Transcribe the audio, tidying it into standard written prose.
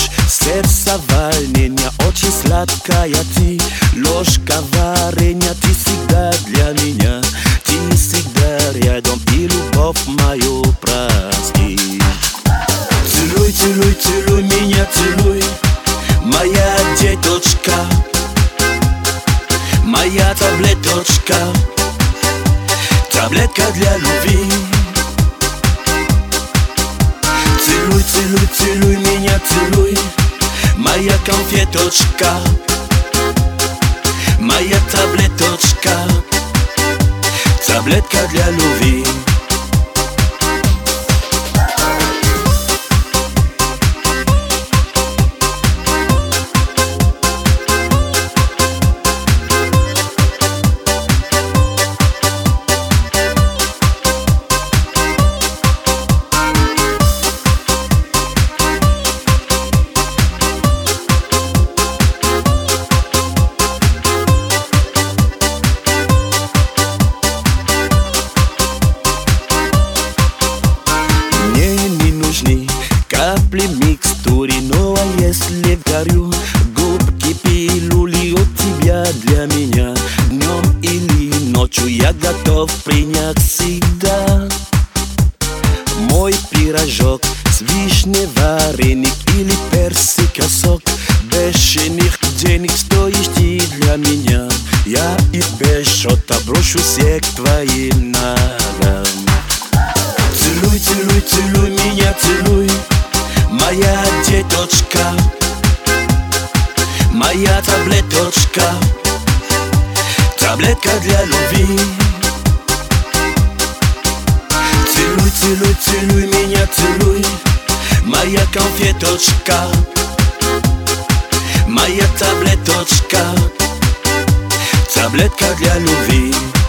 ночь, сердце волнения, очень сладкая ты. Ложка варенья, ты всегда для меня. Ты всегда рядом, и любовь мою прости. Целуй, целуй, целуй меня, целуй, моя деточка, моя таблеточка, таблетка для любви. Целуй, целуй, целуй меня, целуй, моя конфеточка, моя таблеточка, таблетка для любви. Капли микстуры, но если горю, губки пилюли от тебя для меня. Днем или ночью я готов принять всегда. Мой пирожок с вишней, вареник или персика сок. Без шейных денег стоишь ты для меня. Я и без счета брошу всех к твоим ногам. Целуй, целуй, целуй меня, целуй, моя деточка, моя таблеточка, таблетка для любви. Целуй, целуй, целуй меня, целуй, моя конфеточка, моя таблеточка, таблетка для любви.